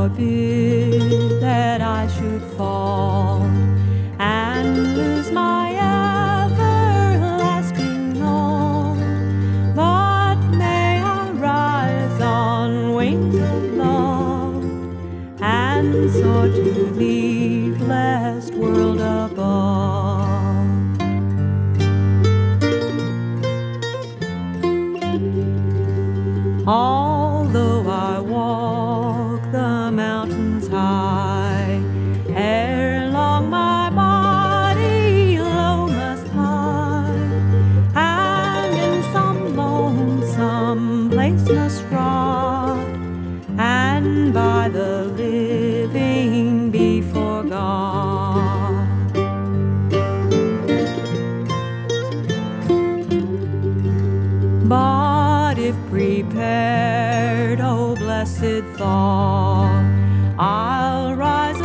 forbid that I should fall and lose my everlasting all. But may I rise on wings of love and soar to the blessed world above. Although I walk the mountains high, ere long my body low must lie, and in some lonesome place must rot, and by the living be forgot. But if prepared, oh blessed thought, I'll rise